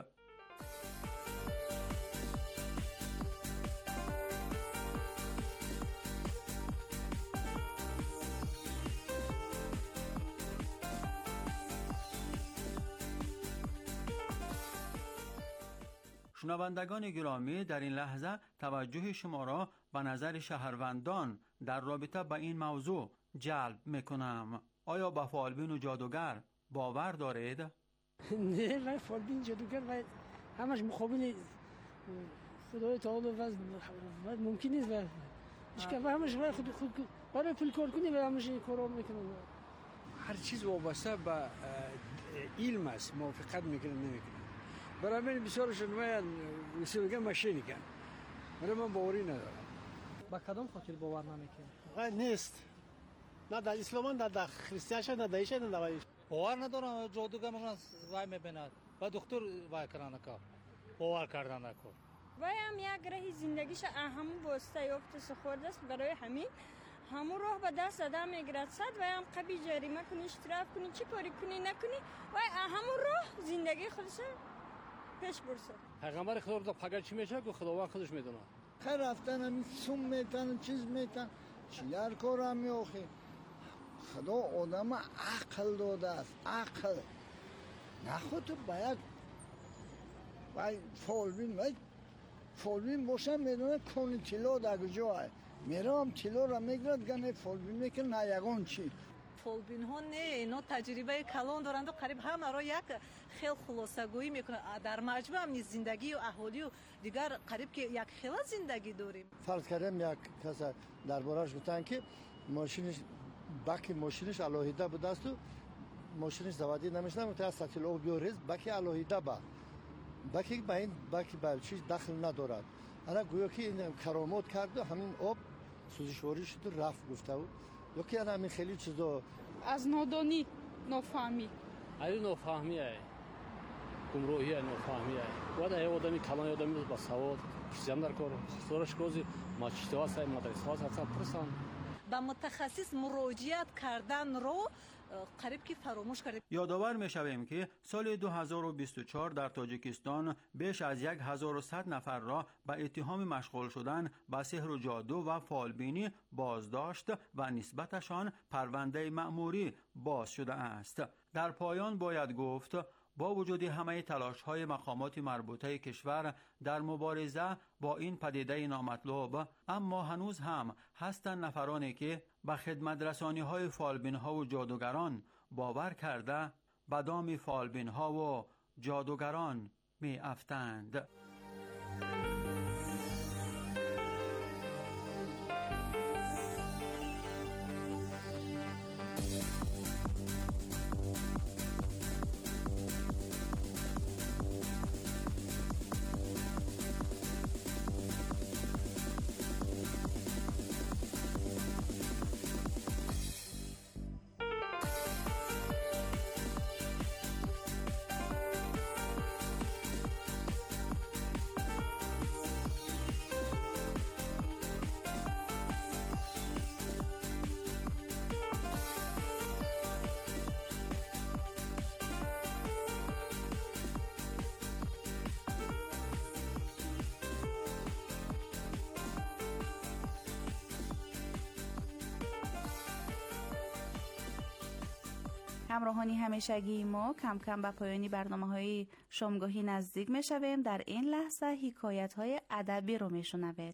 شنوندگان گرامی، در این لحظه توجه شما را به نظر شهروندان در رابطه با این موضوع جلب میکنم. آیا به فالبین و جادوگر باور دارید؟ نه، من فالبین جادوگر و همش مقابل خدای تعالی و ممکن نیست و اشکال همش خود برای پول کار کنی و همش این کارا میکنه. هر چیز وابسته به علم است، موافقت میکنه نمیکنه. برای من بسیارشون میاد مثل ماشین کن، برای من باوری ندارم. با کدام خاطر باور نمیکنه؟ نیست نه در اسلام نه در خریستیان شد نه دایش نه دایش باور ندارم جادوگر میگن وای میبیند و دکتر وای کردن که باور کردن نکن وای هم یک راه زندگیش همون واسطه یافت سخورده است برای همین همون راه به دست آدم میگیرد صد و هم قبی جریمه کنی اشتراف کنی چی کاری کنی نکنی و همون راه زندگی خودش پیش برسه. پیغمبر خدا رو پگر چی میشه که خداوند خودش میدونه. خیر رفتن همین سوم میتن چیز میتن چیار کارم میاخی خدا آدم عقل داده است عقل نخود باید فالبین باشه میدونه کنی تیلا در جای میرم تیلا را میگرد گنه فالبین میکن نه یگان چی فالبین ها نه اینا تجربه کلان دارند و قریب همه را یک خیل خلاصه گویی میکنه در مجموع هم زندگی و اهالی و دیگر قریب که یک خیل زندگی داریم. فرض کردم یک کس دربارش گفتن که ماشینش باکی ماشینش الهیده بود است و ماشینش زوادی نمیشه متأ سطل او بیوریز باکی الهیده با باکی با این باکی با چیز دخل ندارد. انا گویا که این کرامات کرد و همین آب سوزشواری شد و رفت گفته بود یا که انا همین خیلی چیزا از نادانی نافهمی این نافهمی است گمراهی نافهمی است و در آدمی کلان آدمی با سواد پرسیدن در کار سورش کوزی ماچتوا سای مدرسه ها هستن پرسان با متخصص مراجعت کردن رو قریب که فراموش کردیم. یادآور می‌شویم که سال 2024 در تاجیکستان بیش از 1100 نفر را به اتهام مشغول شدن به سحر و جادو و فالبینی بازداشت و نسبتشان پرونده مأموری باز شده است. در پایان باید گفت با وجود همه تلاش‌های مقامات مربوطه کشور در مبارزه با این پدیده نامطلوب، اما هنوز هم هستند نفرانی که به خدمت رسانی‌های فالبین‌ها و جادوگران باور کرده به دام فالبین‌ها و جادوگران می‌افتند. همراهانی همیشگی ما کم کم به پایانی برنامه‌های شامگاهی نزدیک می‌شویم. در این لحظه حکایت‌های ادبی رو می‌شنوید.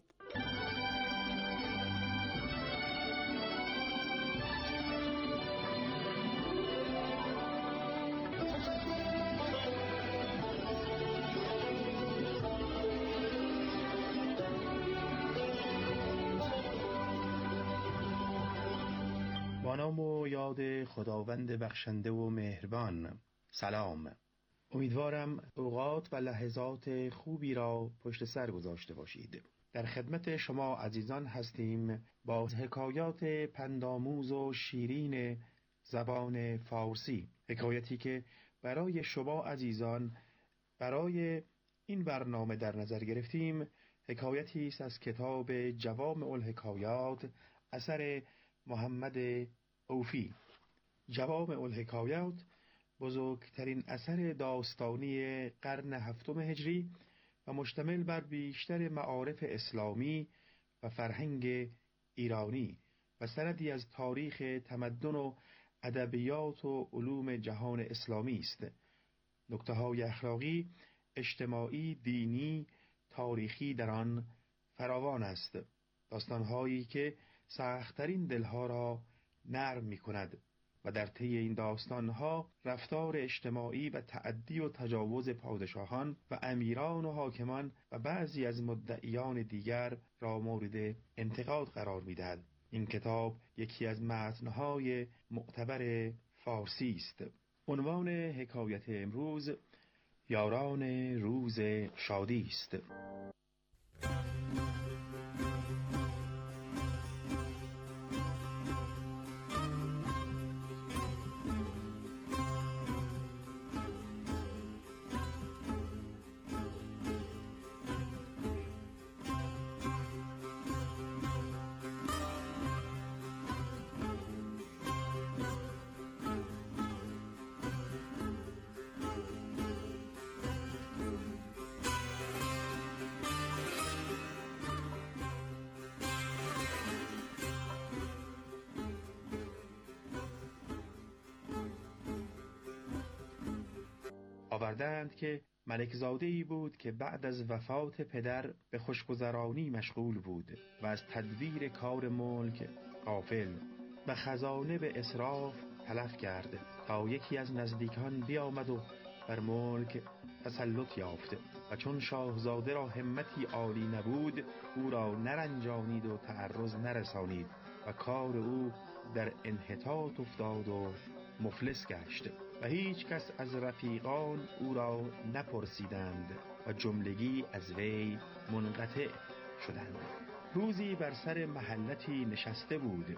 با نام و یاد خداوند بخشنده و مهربان. سلام. امیدوارم اوقات و لحظات خوبی را پشت سر گذاشته باشید. در خدمت شما عزیزان هستیم با حکایات پندآموز و شیرین زبان فارسی. حکایتی که برای شما عزیزان برای این برنامه در نظر گرفتیم حکایتی است از کتاب جوامع الحکایات اثر محمد اوفی. جوامع الحکایات بزرگترین اثر داستانی قرن هفتم هجری و مشتمل بر بیشتر معارف اسلامی و فرهنگ ایرانی و سندی از تاریخ تمدن و ادبیات و علوم جهان اسلامی است. نکته‌های اخلاقی، اجتماعی، دینی، تاریخی در آن فراوان است. داستان‌هایی که سخت‌ترین دلها را نرم می‌کند و در طی این داستان‌ها رفتار اجتماعی و تعدی و تجاوز پادشاهان و امیران و حاکمان و بعضی از مدعیان دیگر را مورد انتقاد قرار می‌دهد. این کتاب یکی از متن‌های معتبر فارسی است. عنوان حکایت امروز یاران روز شادی است. آوردند که ملکزاده‌ای بود که بعد از وفات پدر به خوشگذرانی مشغول بود و از تدبیر کار ملک غافل و خزانه به اسراف تلف کرد تا یکی از نزدیکان بیامد و بر ملک تسلط یافت و چون شاهزاده را همتی عالی نبود او را نرنجانید و تعرض نرسانید و کار او در انحطاط افتاد و مفلس گشت و هیچ کس از رفیقان او را نپرسیدند و جملگی از وی منقطع شدند. روزی بر سر محلتی نشسته بود.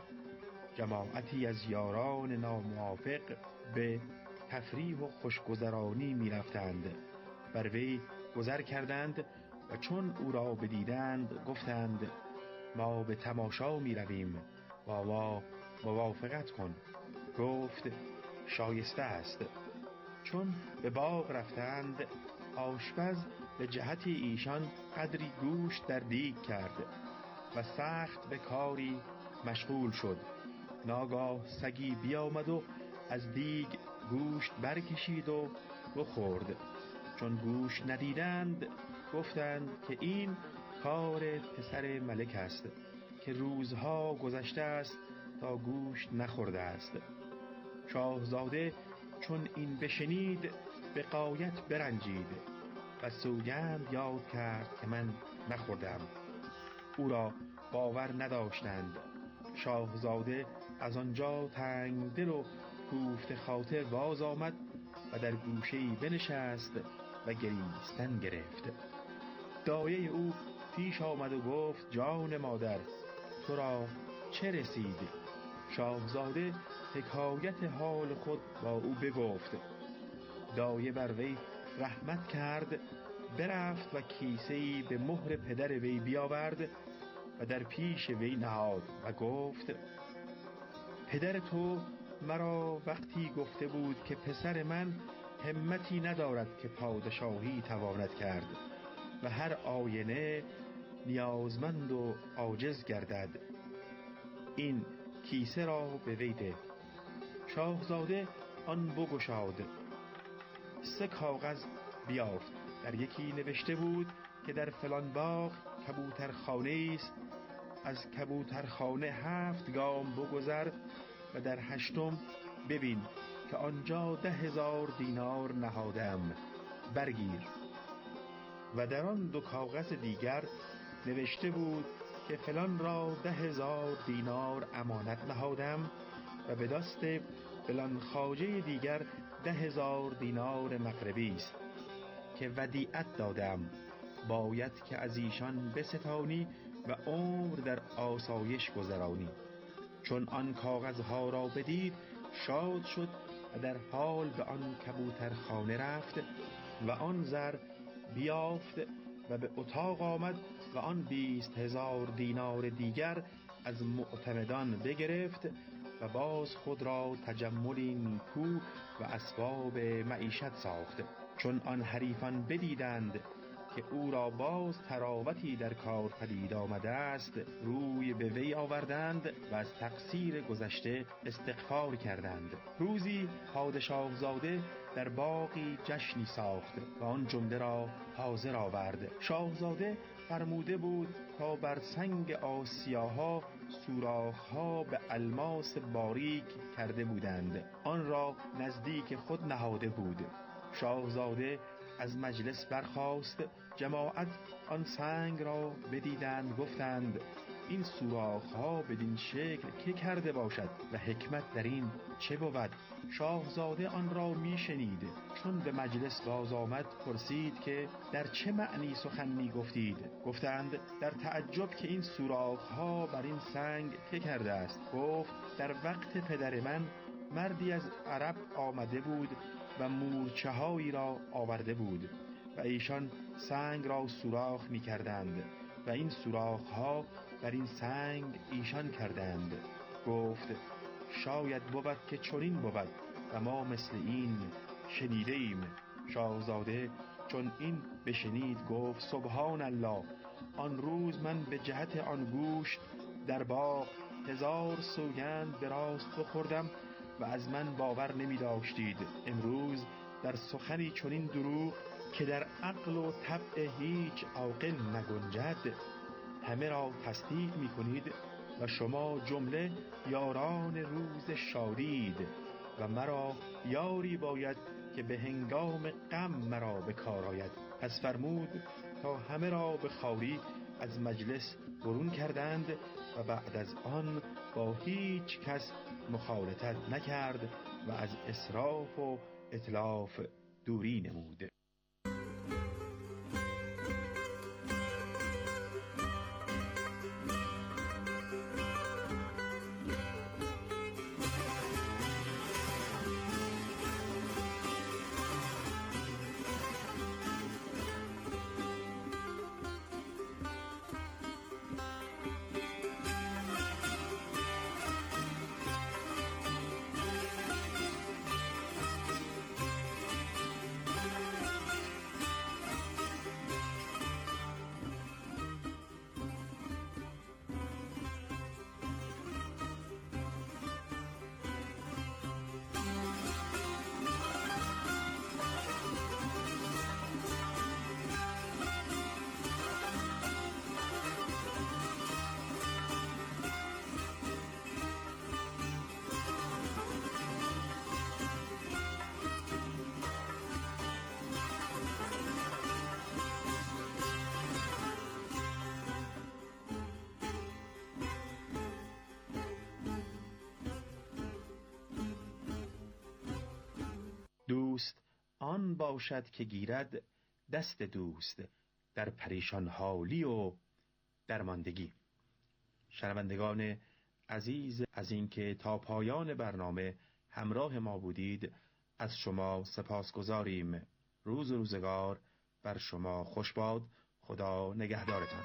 جماعتی از یاران ناموافق به تفریح و خوشگذرانی می رفتند. بر وی گذر کردند و چون او را بدیدند گفتند ما به تماشا می رویم و ما موافقت کن. گفت شایسته است. چون به باغ رفتند آشپز به جهت ایشان قدری گوشت در دیگ کرد و سخت به کاری مشغول شد. ناگاه سگی بیامد و از دیگ گوشت برکشید و بخورد. چون گوشت ندیدند گفتند که این کار پسر ملک است که روزها گذشته است تا گوشت نخورده است. شاهزاده چون این بشنید به غایت برنجید و سوگند یاد کرد که من نخوردم. او را باور نداشتند. شاهزاده از آنجا تنگ دل و کوفته خاطر باز آمد و در گوشه‌ای بنشست و گریستن گرفت. دایه او پیش آمد و گفت جان مادر تو را چه رسید؟ شاهزاده حکایت حال خود با او بگفت. دایه بر وی رحمت کرد، برفت و کیسه‌ای به مهر پدر وی بیاورد و در پیش وی نهاد و گفت پدر تو مرا وقتی گفته بود که پسر من همتی ندارد که پادشاهی تواند کرد و هر آینه نیازمند و عاجز گردد. این کیسه را به وی ده. شاهزاده آن بگشاد. 3 کاغذ بیافت. در یکی نوشته بود که در فلان باغ کبوترخانه است. از کبوترخانه 7 گام بگذر و در 8م ببین که آنجا 10,000 دینار نهادم، برگیر. و در آن 2 کاغذ دیگر نوشته بود که فلان را 10,000 دینار امانت نهادم و به دست فلان خواجه دیگر 10,000 دینار مغربی است که ودیعت دادم، باید که از ایشان بستانی و عمر در آسایش گذرانی. چون آن کاغذها را بدید شاد شد و در حال به آن کبوترخانه رفت و آن زر بیافت و به اتاق آمد و آن 20,000 دینار دیگر از معتمدان بگرفت و باز خود را تجملی نیکو و اسباب معیشت ساخت. چون آن حریفان بدیدند که او را باز تراوتی در کار پدید آمده است، روی به وی آوردند و از تقصیر گذشته استغفار کردند. روزی پادشاه زاده در باغی جشنی ساخت و آن جمله را حاضر آورد. شاهزاده فرموده بود تا بر سنگ آسیاها سوراخ‌ها به الماس باریک کرده بودند. آن را نزدیک خود نهاده بود. شاهزاده از مجلس برخاست. جماعت آن سنگ را بدیدند، گفتند این سوراخ‌ها بدین شکل که کرده باشد و حکمت در این چه بود؟ شاهزاده آن را میشنید. چون به مجلس باز آمد پرسید که در چه معنی سخن می گفتید؟ گفتند در تعجب که این سوراخ‌ها بر این سنگ که کرده است. گفت در وقت پدر من مردی از عرب آمده بود و مورچه‌هایی را آورده بود و ایشان سنگ را سوراخ می کردند و این سوراخ‌ها بر این سنگ ایشان کردند. گفت شاید بود که چنین بود و ما مثل این شنیده ایم. شاهزاده چون این بشنید گفت سبحان الله، آن روز من به جهت آن گوشت در باغ 1000 سوگند به راست بخوردم و از من باور نمی داشتید. امروز در سخنی چنین دروغ که در عقل و طبع هیچ عاقل نگنجد همه را تصدیق می کنید و شما جمله یاران روز شادید و مرا یاری باید که به هنگام غم مرا به کار آید. پس فرمود تا همه را به خواری از مجلس برون کردند و بعد از آن با هیچ کس مخالطت نکرد و از اسراف و اتلاف دوری نمود. دوست آن باشد که گیرد دست دوست در پریشان حالی و درماندگی. شنوندگان عزیز، از اینکه تا پایان برنامه همراه ما بودید از شما سپاسگزاریم. روز و روزگار بر شما خوش باد. خدا نگهدارتان.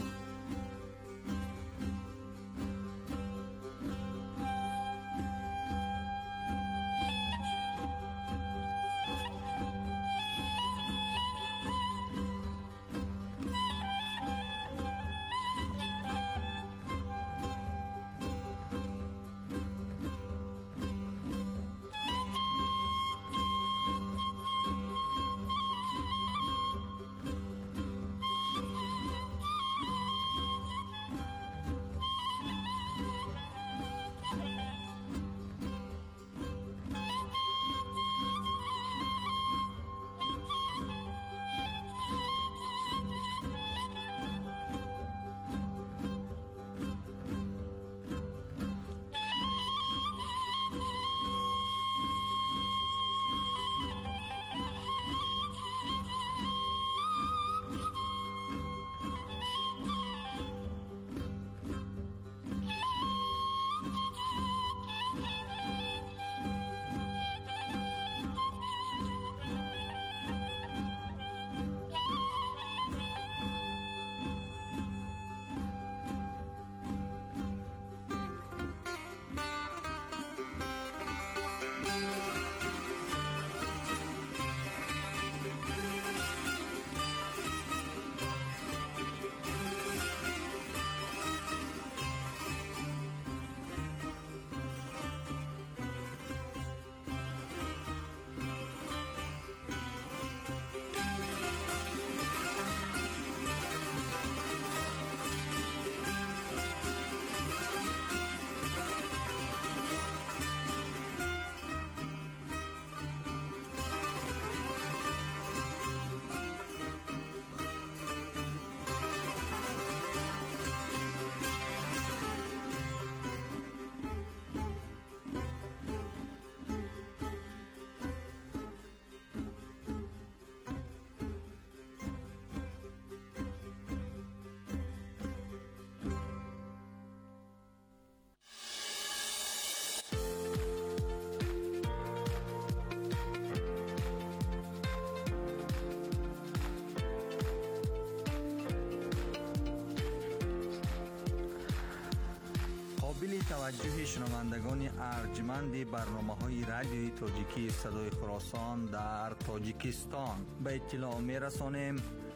قابل توجه شنوندگان ارجمند برنامه‌های رادیوی تاجیکی صدای خراسان در تاجیکستان به اطلاع می‌رسانیم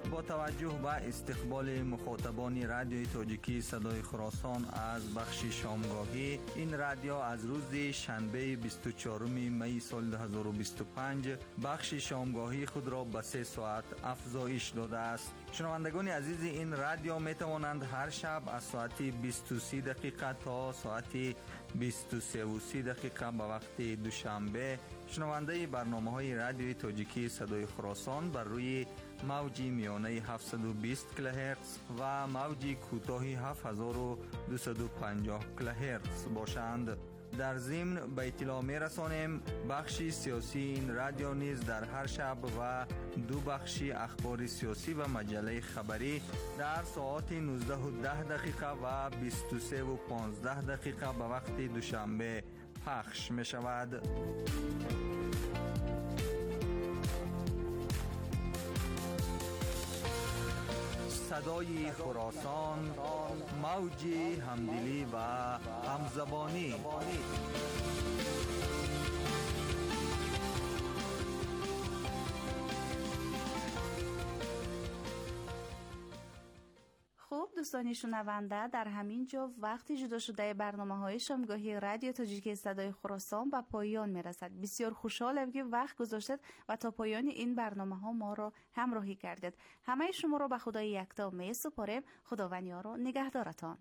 با توجه به استقبال مخاطبان رادیوی تاجیکی صدای خراسان از بخش شامگاهی، این رادیو از روز شنبه 24 می سال 2025 بخش شامگاهی خود را به 3 ساعت افزایش داده است. شنوندگان عزیز، این رادیو می توانند هر شب از ساعت 23 دقیقه تا ساعت 23:30 دقیقه به وقت دوشنبه شنونده برنامه‌های رادیوی تاجیکی صدای خراسان بر روی موج میانه 720 کیلوهرتز و موج کوتاه 7250 کیلوهرتز باشند. در ضمن به اطلاع می رسانیم بخش سیاسی این رادیو نیز در هر شب و 2 بخش اخبار سیاسی و مجله خبری در ساعت 19:10 دقیقه و 23:15 دقیقه به وقت دوشنبه پخش می شود. صدای خراسان، موجی همدلی و همزبانی. خب دوستانی شنونده، در همین جا وقتی جدا شده برنامه‌های شامگاهی رادیو تاجیکی صدای خراسان به پایان میرسد. بسیار خوشحالم که وقت گذاشتید و تا پایان این برنامه‌ها ما را همراهی کردید. همه شما را به خدای یکتا می‌سپارم. خداوند یار و نگهدارتان.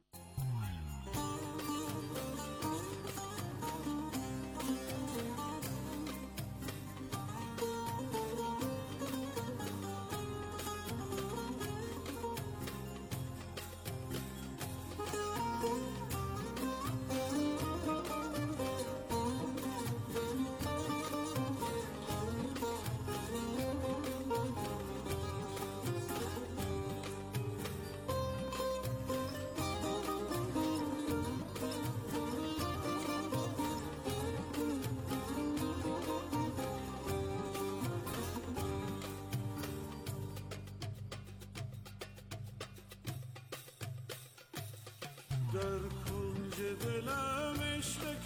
در کنج دلم عشق